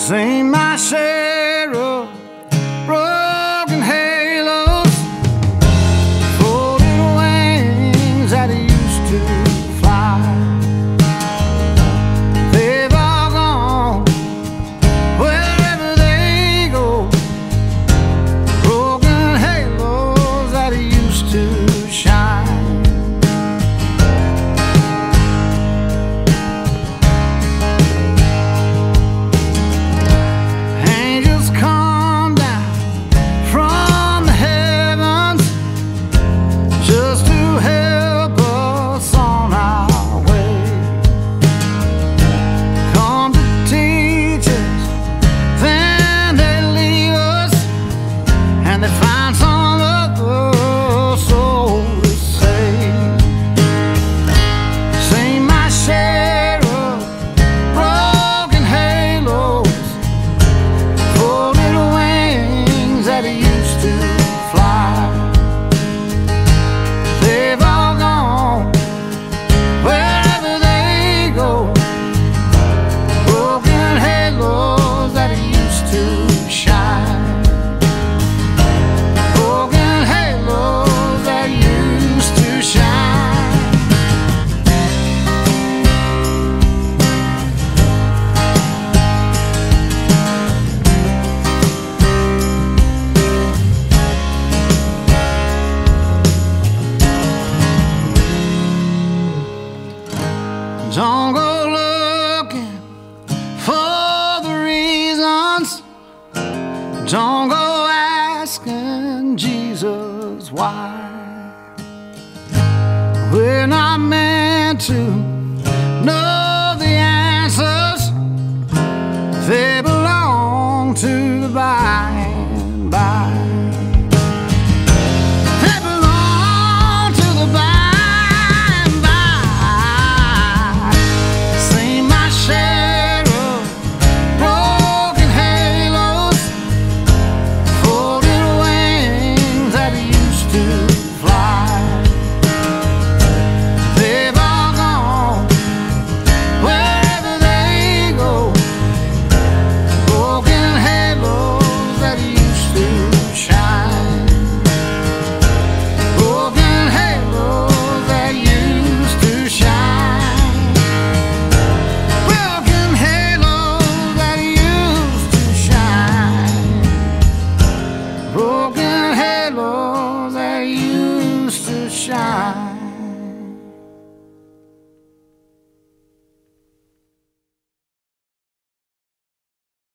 Seen my share of broken halos, folded wings that used to fly. They've all gone wherever they go, broken halos that used to shine. Don't go looking for the reasons. Don't go